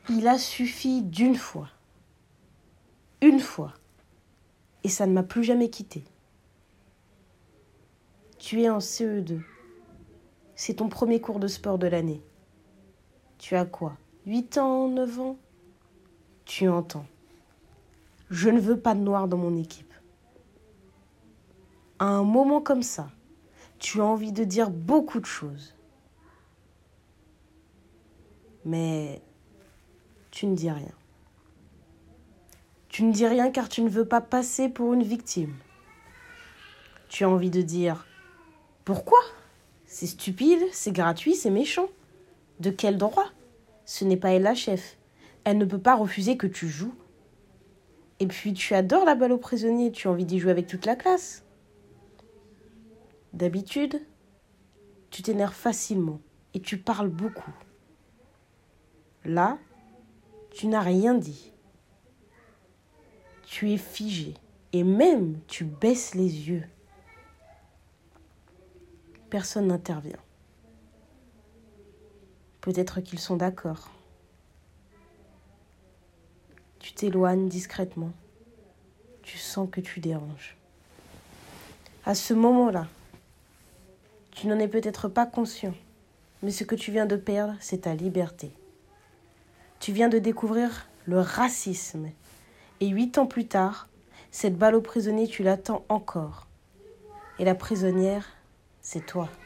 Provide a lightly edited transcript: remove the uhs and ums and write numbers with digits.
Il a suffi d'une fois. Une fois. Et ça ne m'a plus jamais quitté. Tu es en CE2. C'est ton premier cours de sport de l'année. Tu as quoi? 8 ans, 9 ans? Tu entends. Je ne veux pas de noir dans mon équipe. À un moment comme ça, tu as envie de dire beaucoup de choses. Mais tu ne dis rien. Tu ne dis rien car tu ne veux pas passer pour une victime. Tu as envie de dire « Pourquoi ? C'est stupide, c'est gratuit, c'est méchant. De quel droit ? Ce n'est pas elle la chef. Elle ne peut pas refuser que tu joues. Et puis tu adores la balle aux prisonniers, tu as envie d'y jouer avec toute la classe. D'habitude, tu t'énerves facilement et tu parles beaucoup. Là, tu n'as rien dit. Tu es figé et même tu baisses les yeux. Personne n'intervient. Peut-être qu'ils sont d'accord. Tu t'éloignes discrètement. Tu sens que tu déranges. À ce moment-là, tu n'en es peut-être pas conscient, mais ce que tu viens de perdre, c'est ta liberté. Tu viens de découvrir le racisme. Et 8 ans plus tard, cette balle au prisonnier, tu l'attends encore. Et la prisonnière, c'est toi.